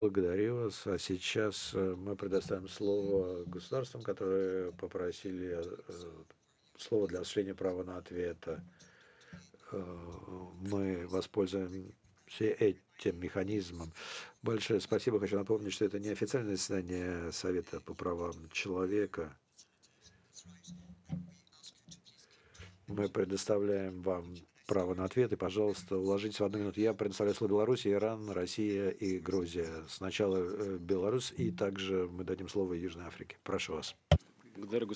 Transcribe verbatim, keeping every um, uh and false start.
Благодарю вас. А сейчас э, мы предоставим слово государствам, которые попросили э, слово для осуществления права на ответ. Э, Мы воспользуемся этим механизмом. Большое спасибо. Хочу напомнить, что это не официальное заседание Совета по правам человека. Мы предоставляем вам право на ответ, и, пожалуйста, уложитесь в одну минуту. Я предоставляю слово Беларуси, Иран, Россия и Грузия. Сначала э, Беларусь, и также мы дадим слово Южной Африке. Прошу вас. Благодарю,